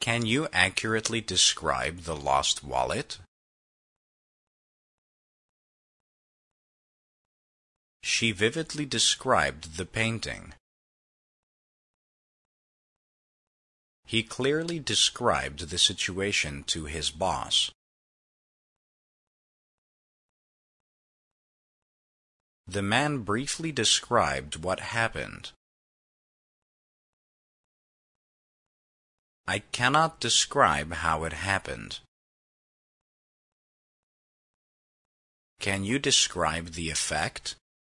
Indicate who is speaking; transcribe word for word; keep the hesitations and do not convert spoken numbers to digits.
Speaker 1: Can you accurately describe the lost wallet? She vividly described the painting. He clearly described the situation to his boss. The man briefly described what happened. I cannot describe how it happened. Can you describe the effect?